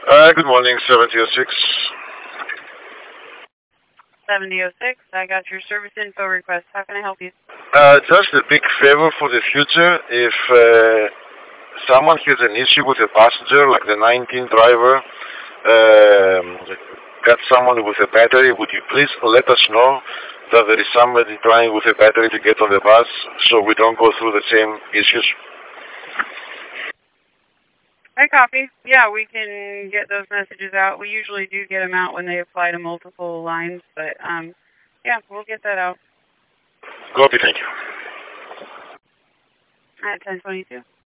Good morning, 7006. 7006, I got your service info request. How can I help you? Just a big favor for the future. If someone has an issue with a passenger, like the 19 driver, got someone with a battery, would you please let us know that there is somebody trying with a battery to get on the bus so we don't go through the same issues? I copy. Yeah, we can get those messages out. We usually do get them out when they apply to multiple lines, but yeah, we'll get that out. Copy, thank you. At 1022.